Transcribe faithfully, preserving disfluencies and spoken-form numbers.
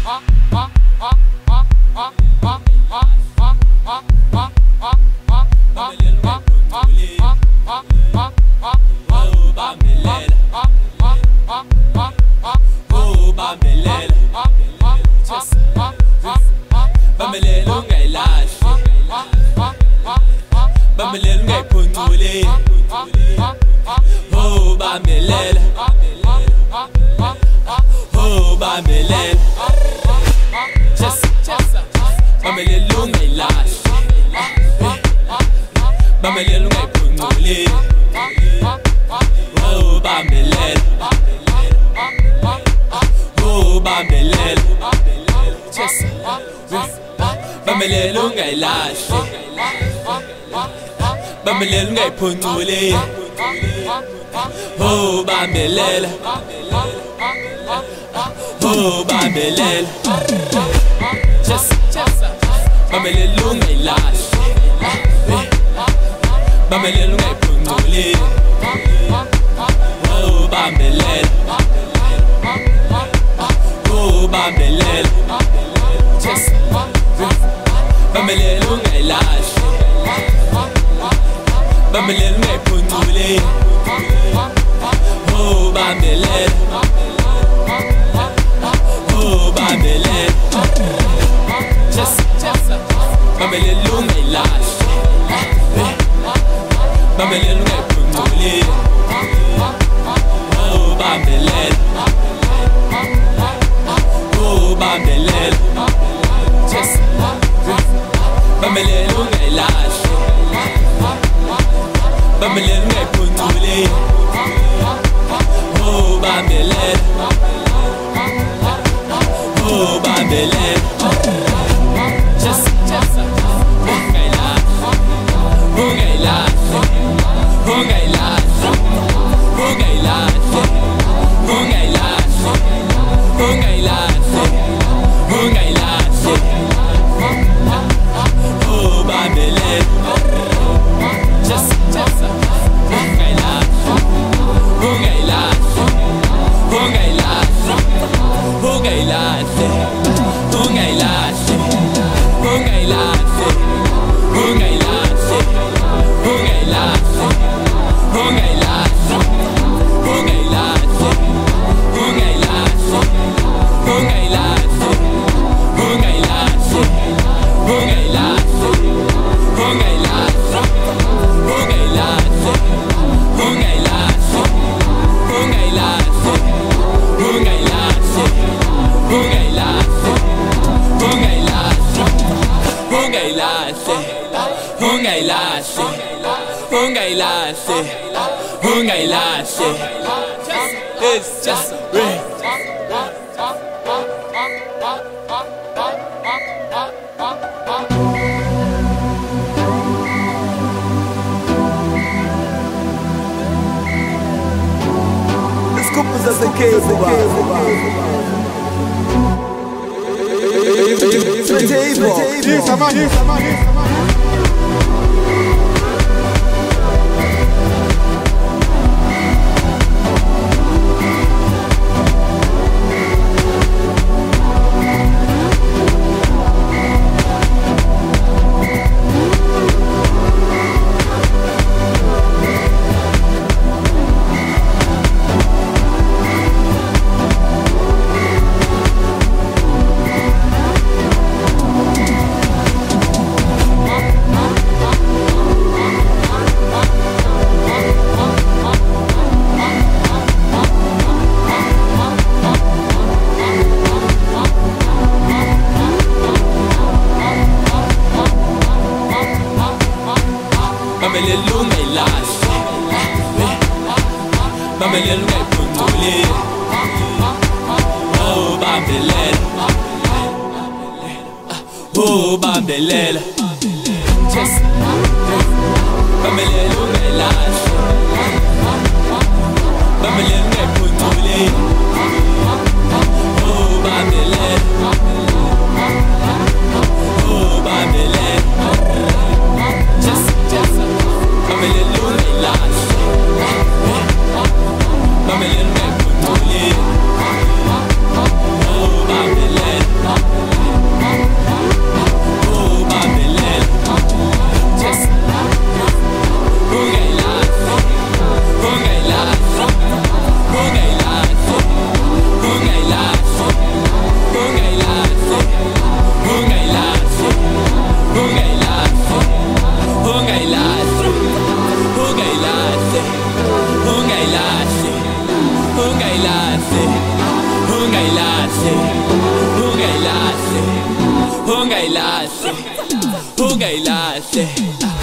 Bamilel ngay punule, oh Bamilel, oh Bamilel, just just Bamilel ngay lash, Bamilel ngay punule, oh Bamilel, oh Bamilel, just Bamilel ngay lash. Bamilel ngay punule, oh Bamilel, oh Bamilel, just just Bamilel ngay lash, Bamilel ngay punule, oh Bamilel, oh Bamilel, just Bamilel ngay lash. Bamilel ngay punule, oh Bamilel, oh Bamilel, just just ngay lash, oh ngay lash, oh ngay lash, oh ngay lash, oh ngay lash, oh ngay lash, oh ngay lash, oh Bamilel, just just ngay lash, oh ngay lash, oh ngay lash, oh ngay lash, oh ngay lash, oh ngay lash, oh ngay lash, oh ngay lash, oh ngay lash, oh ngay lash, oh ngay lash, oh ngay lash, oh ngay lash, oh ngay lash, oh ngay lash. It's just real. Desculpa essa queima. Isso, mano, isso, mano, isso, mano. Bamilel ngay lash, Bamilel ngay punule, oh Bamilel, oh Bamilel, just Bamilel ngay lash, Bamilel ngay punule, oh Bamilel, oh Bamilel, just just Bamilel ngay lash, Bamilel ngay punule, oh Bamilel, ungayilahle, ungayilahle.